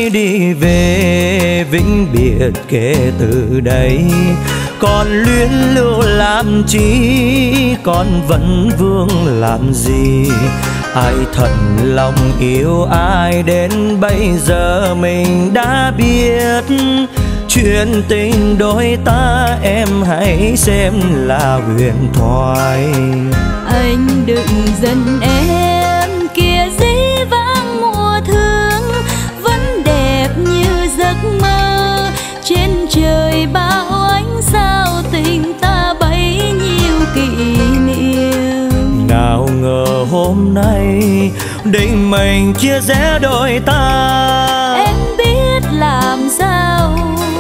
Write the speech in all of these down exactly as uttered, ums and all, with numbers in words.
hãy đi về vĩnh biệt kể từ đây. Còn luyến lưu làm chi, con vẫn vương làm gì? Ai thật lòng yêu ai đến bây giờ mình đã biết. Chuyện tình đôi ta em hãy xem là huyền thoại. Anh đừng giận em, kia dĩ vãng mùa thương vẫn đẹp như giấc mơ. Trên trời bao ánh sao tình ta bấy nhiêu kỷ niệm. Nào ngờ hôm nay định mình chia rẽ đôi ta. Em biết làm sao.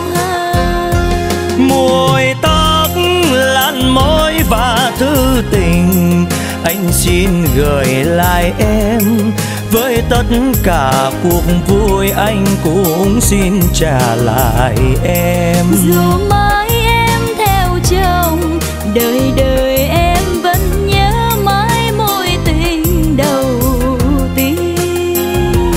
Mùi tóc lăn môi và thư tình anh xin gửi lại em. Với tất cả cuộc vui anh cũng xin trả lại em. Dù mãi em theo chồng, đời đời em vẫn nhớ mãi mối tình đầu tiên.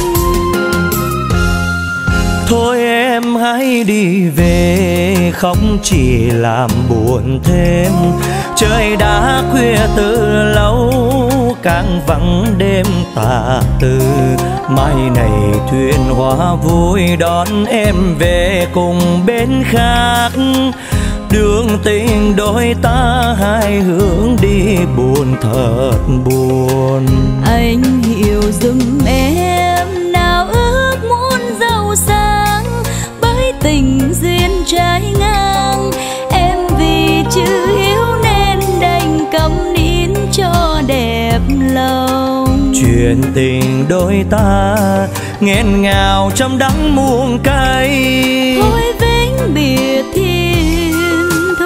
Thôi em hãy đi về, không chỉ làm buồn thêm. Trời đã khuya từ lâu, càng vắng đêm tà tư. Mai này thuyền hoa vui đón em về cùng bên khác. Đường tình đôi ta hai hướng đi buồn thật buồn. Anh hiểu giùm em, nào ước muốn giàu sang bởi tình duyên trái ngang. Em vì chữ hiếu nên đành câm nín cho đẹp lòng. Chuyện tình đôi ta nghẹn ngào trong đắng muôn cay. Thôi vĩnh biệt thiên thu.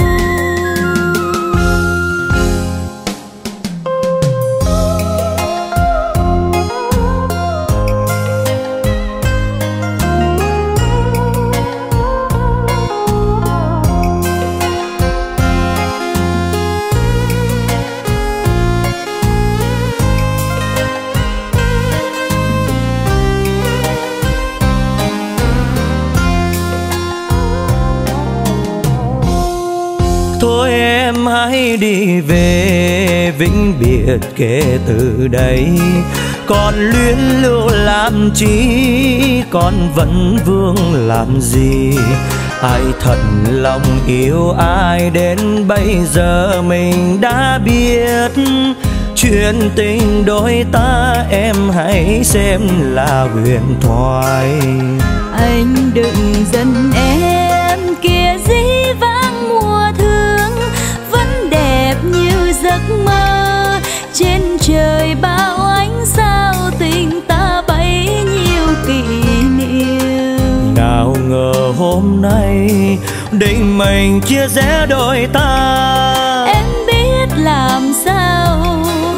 Thôi em hãy đi về vĩnh biệt kể từ đây. Còn luyến lưu làm chi, con vẫn vương làm gì? Ai thật lòng yêu ai đến bây giờ mình đã biết. Chuyện tình đôi ta em hãy xem là huyền thoại. Anh đừng giận em, kia dĩ vãng mùa thương vẫn đẹp như giấc mơ. Trên trời bao ánh sao tình ta bấy nhiêu kỷ niệm. Nào ngờ hôm nay định mình chia rẽ đôi ta. Em biết làm sao.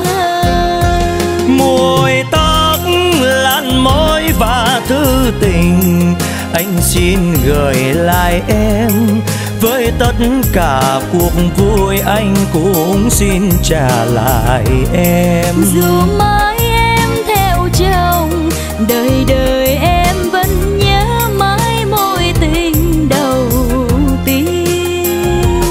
Mùi tóc lăn môi và thư tình anh xin gửi lại em. Với tất cả cuộc vui anh cũng xin trả lại em. Dù mãi em theo chồng, đời đời em vẫn nhớ mãi mối tình đầu tiên.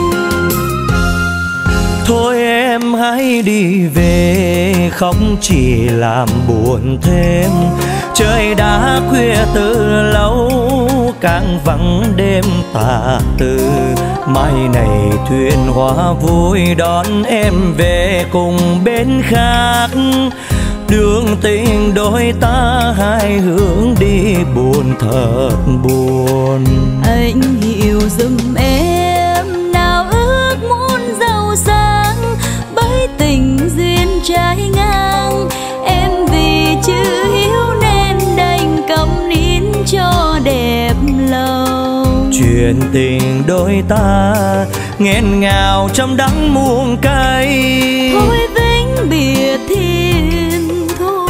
Thôi em hãy đi về, không chỉ làm buồn thêm. Trời đã khuya từ lâu, càng vắng đêm tà tư. Mai này thuyền hoa vui đón em về cùng bên khác. Đường tình đôi ta hai hướng đi buồn thật buồn. Anh hiểu giùm em, nào ước muốn giàu sang bởi tình duyên trái ngang. Em vì chữ hiếu nên đành câm nín cho đẹp lòng. Chuyện tình đôi ta nghẹn ngào trong đắng muôn cay. Thôi vĩnh biệt thiên thu.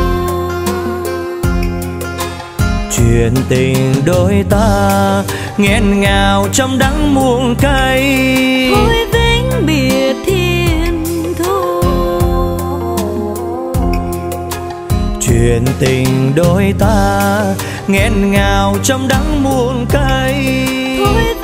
Chuyện tình đôi ta nghẹn ngào trong đắng muôn cay. Thôi vĩnh biệt thiên thu. Chuyện chuyện tình đôi ta nghẹn ngào trong đắng muôn cay. Thôi